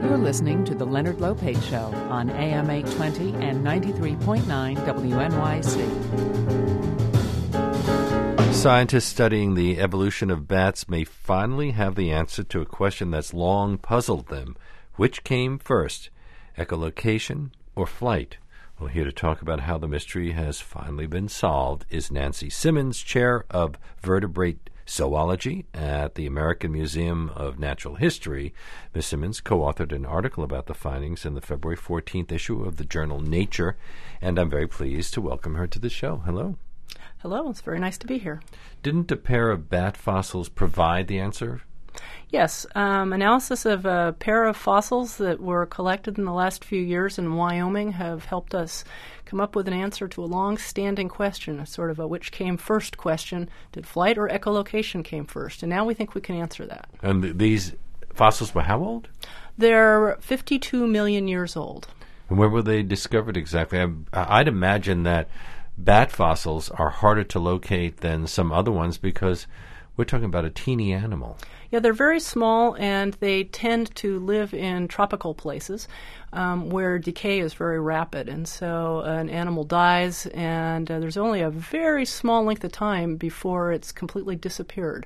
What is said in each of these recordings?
You're listening to The Leonard Lopate Show on AM 820 and 93.9 WNYC. Scientists studying the evolution of bats may finally have the answer to a question that's long puzzled them. Which came first, echolocation or flight? Well, here to talk about how the mystery has finally been solved is Nancy Simmons, Chair of Vertebrate Zoology at the American Museum of Natural History. Ms. Simmons co-authored an article about the findings in the February 14th issue of the journal Nature, and I'm very pleased to welcome her to the show. Hello. Hello. It's very nice to be here. Didn't a pair of bat fossils provide the answer? Yes. Analysis of a pair of fossils that were collected in the last few years in Wyoming have helped us come up with an answer to a long-standing question, a sort of a which came first question. Did flight or echolocation came first? And now we think we can answer that. And these fossils were how old? They're 52 million years old. And where were they discovered exactly? I'd imagine that bat fossils are harder to locate than some other ones because we're talking about a teeny animal. Yeah, they're very small, and they tend to live in tropical places where decay is very rapid. And so an animal dies, and there's only a very small length of time before it's completely disappeared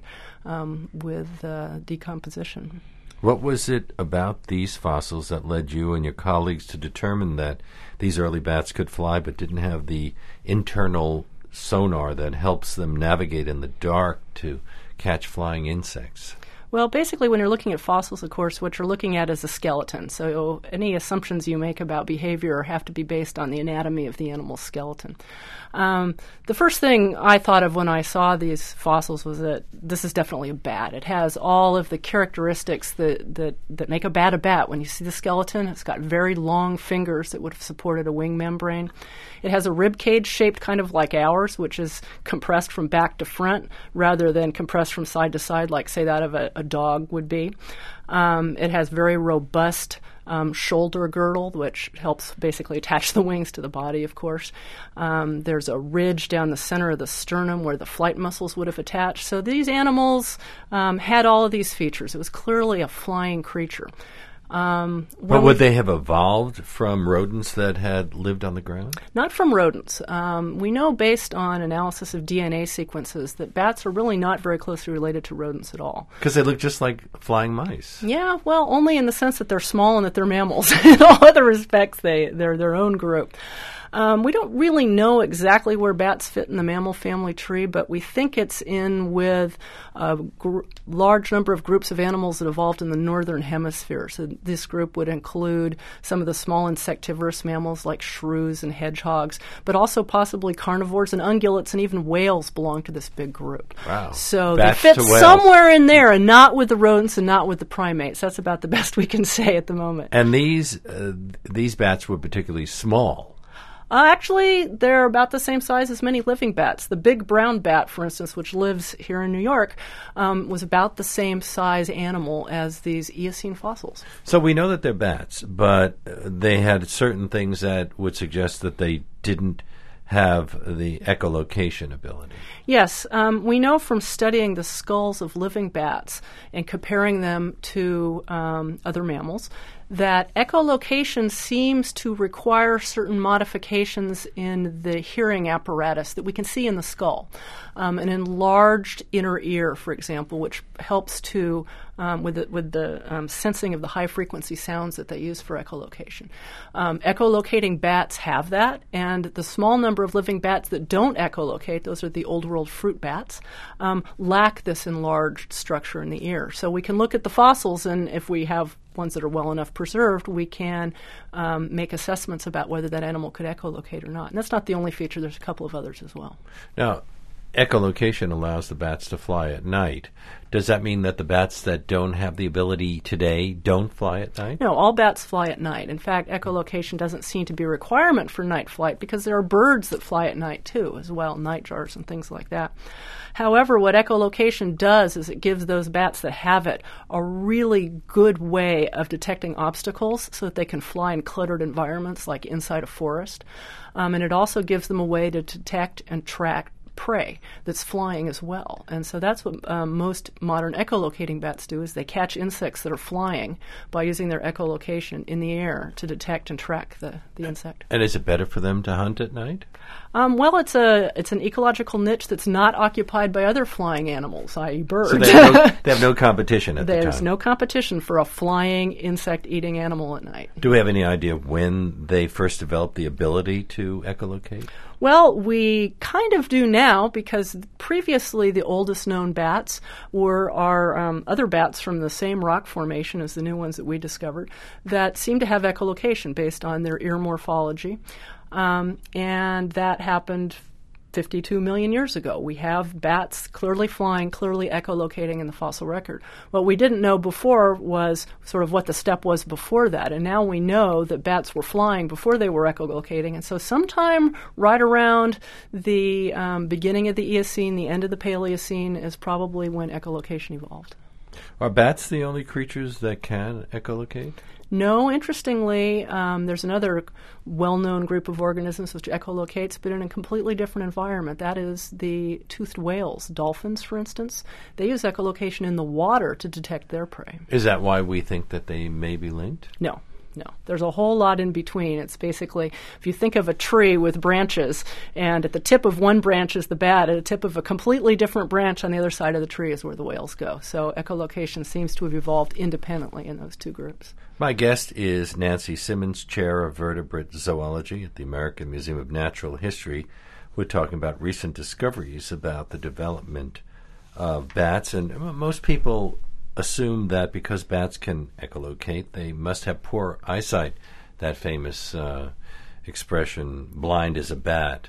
with decomposition. What was it about these fossils that led you and your colleagues to determine that these early bats could fly but didn't have the internal sonar that helps them navigate in the dark to catch flying insects? Well, basically, when you're looking at fossils, of course, what you're looking at is a skeleton. So any assumptions you make about behavior have to be based on the anatomy of the animal's skeleton. The first thing I thought of when I saw these fossils was that this is definitely a bat. It has all of the characteristics that make a bat a bat. When you see the skeleton, it's got very long fingers that would have supported a wing membrane. It has a rib cage shaped kind of like ours, which is compressed from back to front rather than compressed from side to side like, say, that of a dog would be. It has very robust shoulder girdle, which helps basically attach the wings to the body, of course. There's a ridge down the center of the sternum where the flight muscles would have attached. So these animals had all of these features. It was clearly a flying creature. But would they have evolved from rodents that had lived on the ground? Not from rodents. We know based on analysis of DNA sequences that bats are really not very closely related to rodents at all. Because they look just like flying mice. Yeah, well, only in the sense that they're small and that they're mammals. In all other respects, they're their own group. We don't really know exactly where bats fit in the mammal family tree, but we think it's in with a large number of groups of animals that evolved in the northern hemisphere. So this group would include some of the small insectivorous mammals like shrews and hedgehogs, but also possibly carnivores and ungulates, and even whales belong to this big group. Wow. So Bats they fit to whales. somewhere in there, and not with the rodents and not with the primates. That's about the best we can say at the moment. And these bats were particularly small. Actually, they're about the same size as many living bats. The big brown bat, for instance, which lives here in New York, was about the same size animal as these Eocene fossils. So we know that they're bats, but they had certain things that would suggest that they didn't have the echolocation ability. Yes, we know from studying the skulls of living bats and comparing them to other mammals that echolocation seems to require certain modifications in the hearing apparatus that we can see in the skull. An enlarged inner ear, for example, which helps to with the sensing of the high-frequency sounds that they use for echolocation. Echolocating bats have that, and the small number of living bats that don't echolocate, those are the Old World fruit bats, lack this enlarged structure in the ear. So we can look at the fossils, and if we have ones that are well enough preserved, we can make assessments about whether that animal could echolocate or not. And that's not the only feature. There's a couple of others as well. Now, echolocation allows the bats to fly at night. Does that mean that the bats that don't have the ability today don't fly at night? No, all bats fly at night. In fact, echolocation doesn't seem to be a requirement for night flight because there are birds that fly at night too, as well, nightjars and things like that. However, what echolocation does is it gives those bats that have it a really good way of detecting obstacles so that they can fly in cluttered environments like inside a forest. And it also gives them a way to detect and track prey that's flying as well. And so that's what most modern echolocating bats do, is they catch insects that are flying by using their echolocation in the air to detect and track the insect. And is it better for them to hunt at night? Well, it's an ecological niche that's not occupied by other flying animals, i.e. birds. So they have no competition at the time. There's no competition for a flying, insect-eating animal at night. Do we have any idea when they first developed the ability to echolocate? Well, we kind of do now, because previously the oldest known bats were our other bats from the same rock formation as the new ones that we discovered that seem to have echolocation based on their ear morphology. And that happened 52 million years ago. We have bats clearly flying, clearly echolocating in the fossil record. What we didn't know before was sort of what the step was before that, and now we know that bats were flying before they were echolocating, and so sometime right around the beginning of the Eocene, the end of the Paleocene, is probably when echolocation evolved. Are bats the only creatures that can echolocate? No, interestingly, there's another well-known group of organisms which echolocates, but in a completely different environment. That is the toothed whales. Dolphins, for instance, they use echolocation in the water to detect their prey. Is that why we think that they may be linked? No. There's a whole lot in between. It's basically, if you think of a tree with branches, and at the tip of one branch is the bat, at the tip of a completely different branch on the other side of the tree is where the whales go. So echolocation seems to have evolved independently in those two groups. My guest is Nancy Simmons, Chair of Vertebrate Zoology at the American Museum of Natural History. We're talking about recent discoveries about the development of bats, and most people assume that because bats can echolocate, they must have poor eyesight. That famous expression, blind as a bat.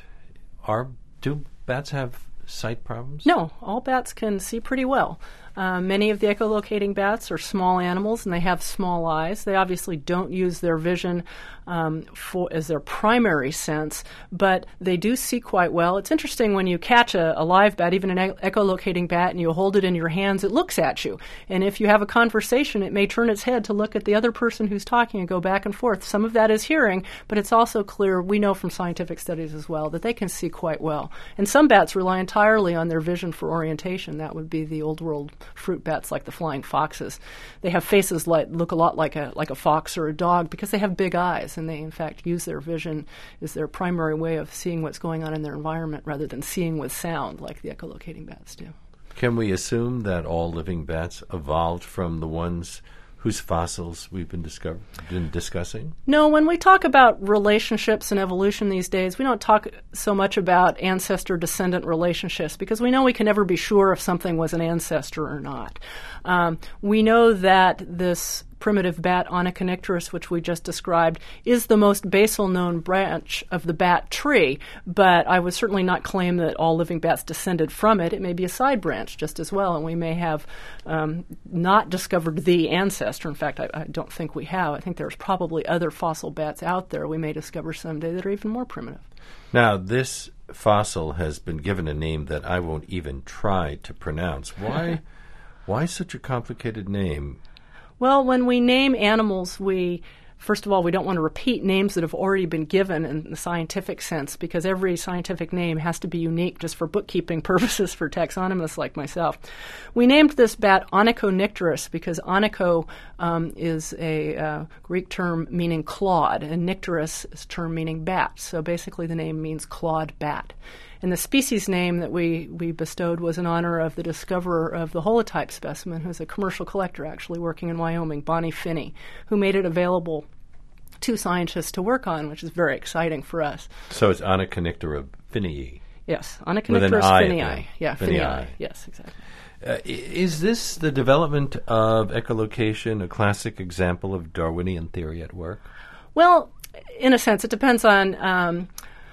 Do bats have sight problems? No, all bats can see pretty well. Many of the echolocating bats are small animals, and they have small eyes. They obviously don't use their vision as their primary sense, but they do see quite well. It's interesting when you catch a live bat, even an echolocating bat, and you hold it in your hands, it looks at you. And if you have a conversation, it may turn its head to look at the other person who's talking and go back and forth. Some of that is hearing, but it's also clear, we know from scientific studies as well, that they can see quite well. And some bats rely entirely on their vision for orientation. That would be the old world fruit bats like the flying foxes. They have faces look a lot like a fox or a dog because they have big eyes, and they in fact use their vision as their primary way of seeing what's going on in their environment rather than seeing with sound like the echolocating bats do. Can we assume that all living bats evolved from the ones whose fossils we've been discussing? No, when we talk about relationships and evolution these days, we don't talk so much about ancestor-descendant relationships because we know we can never be sure if something was an ancestor or not. We know that this primitive bat, Onychonycterus, which we just described, is the most basal known branch of the bat tree, but I would certainly not claim that all living bats descended from it. It may be a side branch just as well, and we may have not discovered the ancestor. In fact, I don't think we have. I think there's probably other fossil bats out there we may discover someday that are even more primitive. Now, this fossil has been given a name that I won't even try to pronounce. Why such a complicated name? Well, when we name animals, first of all, we don't want to repeat names that have already been given in the scientific sense because every scientific name has to be unique just for bookkeeping purposes for taxonomists like myself. We named this bat Onychonycterus because onycho is a Greek term meaning clawed, and nycterus is a term meaning bat. So basically the name means clawed bat. And the species name that we bestowed was in honor of the discoverer of the holotype specimen, who's a commercial collector actually working in Wyoming, Bonnie Finney, who made it available to scientists to work on, which is very exciting for us. So it's Onychonyctera finnii. Yes, Onychonycterus finnii. Yeah, finnii. Yes, exactly. Is this the development of echolocation a classic example of Darwinian theory at work? Well, in a sense, it depends on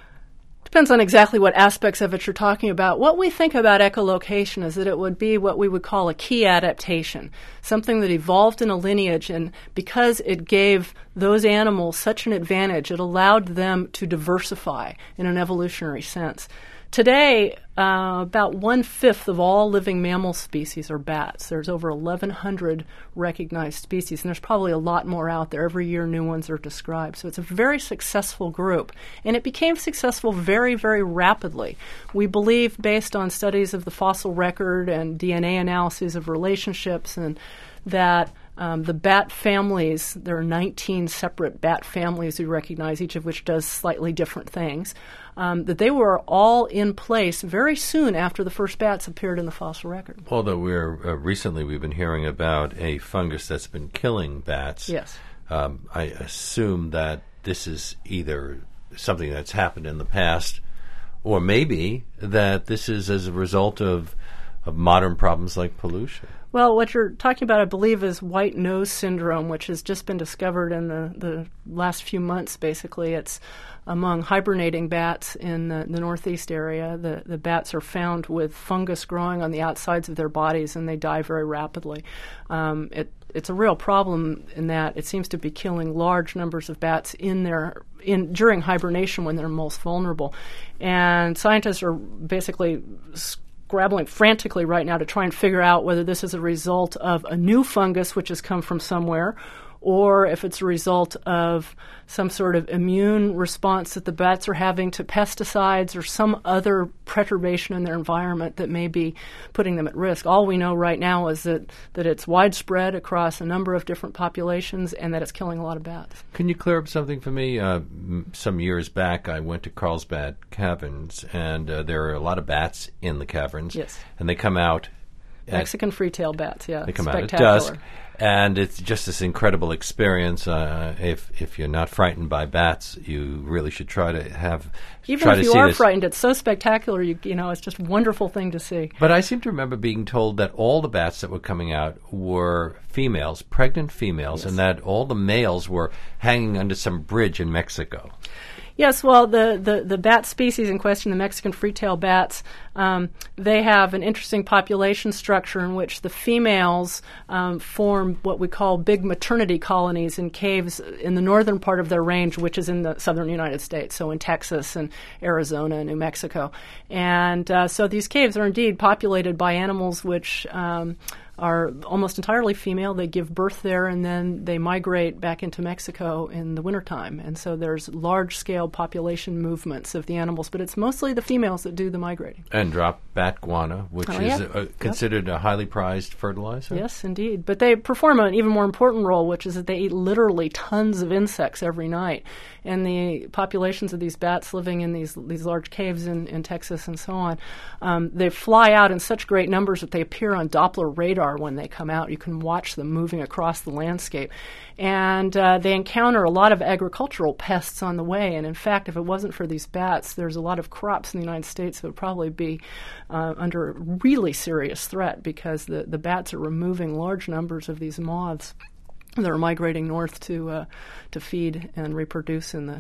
exactly what aspects of it you're talking about. What we think about echolocation is that it would be what we would call a key adaptation, something that evolved in a lineage, and because it gave those animals such an advantage, it allowed them to diversify in an evolutionary sense. Today, about 1/5 of all living mammal species are bats. There's over 1,100 recognized species, and there's probably a lot more out there. Every year, new ones are described. So it's a very successful group, and it became successful very, very rapidly. We believe, based on studies of the fossil record and DNA analyses of relationships, and that the bat families, there are 19 separate bat families we recognize, each of which does slightly different things, that they were all in place very soon after the first bats appeared in the fossil record. Although recently we've been hearing about a fungus that's been killing bats. Yes. I assume that this is either something that's happened in the past, or maybe that this is as a result of modern problems like pollution. Well, what you're talking about, I believe, is white nose syndrome, which has just been discovered in the last few months, basically. It's among hibernating bats in the northeast area. The bats are found with fungus growing on the outsides of their bodies, and they die very rapidly. It's a real problem in that it seems to be killing large numbers of bats during hibernation when they're most vulnerable. And scientists are basically scrabbling frantically right now to try and figure out whether this is a result of a new fungus which has come from somewhere, or if it's a result of some sort of immune response that the bats are having to pesticides or some other perturbation in their environment that may be putting them at risk. All we know right now is that it's widespread across a number of different populations and that it's killing a lot of bats. Can you clear up something for me? Some years back, I went to Carlsbad Caverns, and there are a lot of bats in the caverns. Yes. And they come out. Mexican free-tailed bats, yeah. They come out at dusk. And it's just this incredible experience. If you're not frightened by bats, you really should try to have. Even if you are frightened, it's so spectacular. You know, it's just a wonderful thing to see. But I seem to remember being told that all the bats that were coming out were females, pregnant females, yes, and that all the males were hanging under some bridge in Mexico. Yes, well, the bat species in question, the Mexican free-tailed bats, they have an interesting population structure in which the females form what we call big maternity colonies in caves in the northern part of their range, which is in the southern United States, so in Texas and Arizona and New Mexico. And so these caves are indeed populated by animals which are almost entirely female. They give birth there, and then they migrate back into Mexico in the wintertime. And so there's large-scale population movements of the animals, but it's mostly the females that do the migrating. And drop bat guano, which is considered a highly prized fertilizer? Yes, indeed. But they perform an even more important role, which is that they eat literally tons of insects every night. And the populations of these bats living in these large caves in Texas and so on, they fly out in such great numbers that they appear on Doppler radar when they come out. You can watch them moving across the landscape. And they encounter a lot of agricultural pests on the way. And in fact, if it wasn't for these bats, there's a lot of crops in the United States that would probably be under really serious threat because the bats are removing large numbers of these moths that are migrating north to feed and reproduce in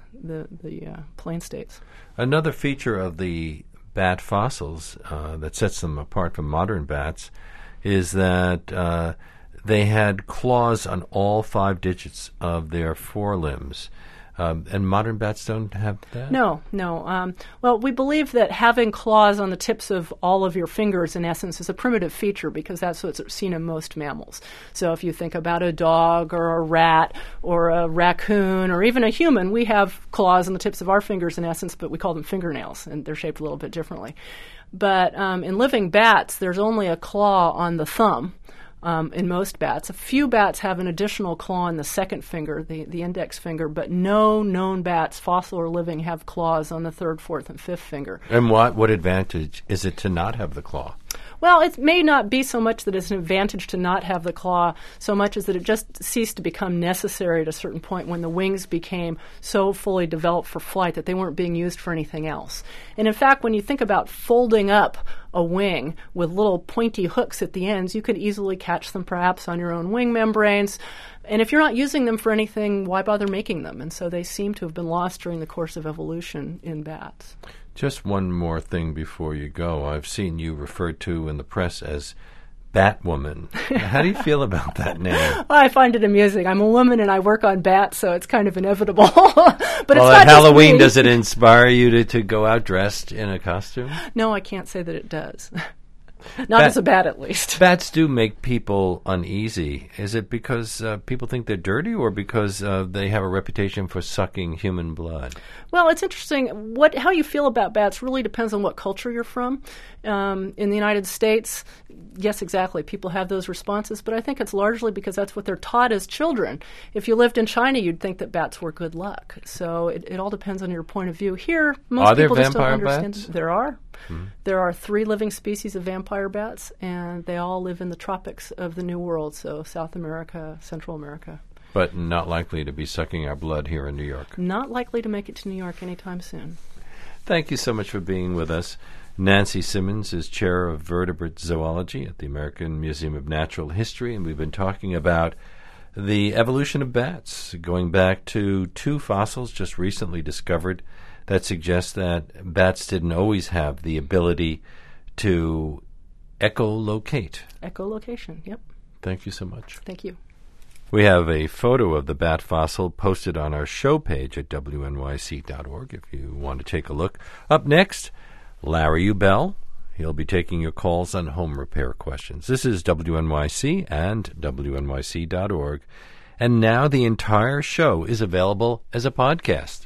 the plain states. Another feature of the bat fossils that sets them apart from modern bats is that they had claws on all 5 digits of their forelimbs. And modern bats don't have that? No. Well, we believe that having claws on the tips of all of your fingers, in essence, is a primitive feature because that's what's seen in most mammals. So if you think about a dog or a rat or a raccoon or even a human, we have claws on the tips of our fingers, in essence, but we call them fingernails, and they're shaped a little bit differently. But in living bats, there's only a claw on the thumb. In most bats. A few bats have an additional claw on the second finger, the index finger, but no known bats, fossil or living, have claws on the third, fourth, and fifth finger. And what advantage is it to not have the claw? Well, it may not be so much that it's an advantage to not have the claw, so much as that it just ceased to become necessary at a certain point when the wings became so fully developed for flight that they weren't being used for anything else. And in fact, when you think about folding up a wing with little pointy hooks at the ends, you could easily catch them perhaps on your own wing membranes. And if you're not using them for anything, why bother making them? And so they seem to have been lost during the course of evolution in bats. Just one more thing before you go. I've seen you referred to in the press as Batwoman. How do you feel about that name? I find it amusing. I'm a woman and I work on bats, so it's kind of inevitable. But it's Well, not at Halloween, just does it inspire you to go out dressed in a costume? No, I can't say that it does. Not as a bat, at least. Bats do make people uneasy. Is it because people think they're dirty or because they have a reputation for sucking human blood? Well, it's interesting. How you feel about bats really depends on what culture you're from. In the United States, yes, exactly. People have those responses, but I think it's largely because that's what they're taught as children. If you lived in China, you'd think that bats were good luck. So it all depends on your point of view. Here, most people just don't understand. Bats? There are. Mm-hmm. There are 3 living species of vampire bats, and they all live in the tropics of the New World, so South America, Central America. But not likely to be sucking our blood here in New York. Not likely to make it to New York anytime soon. Thank you so much for being with us. Nancy Simmons is chair of vertebrate zoology at the American Museum of Natural History, and we've been talking about the evolution of bats, going back to 2 fossils just recently discovered that suggest that bats didn't always have the ability to echolocate. Echolocation, yep. Thank you so much. Thank you. We have a photo of the bat fossil posted on our show page at wnyc.org if you want to take a look. Up next, Larry Ubell. He'll be taking your calls on home repair questions. This is WNYC and wnyc.org. And now the entire show is available as a podcast.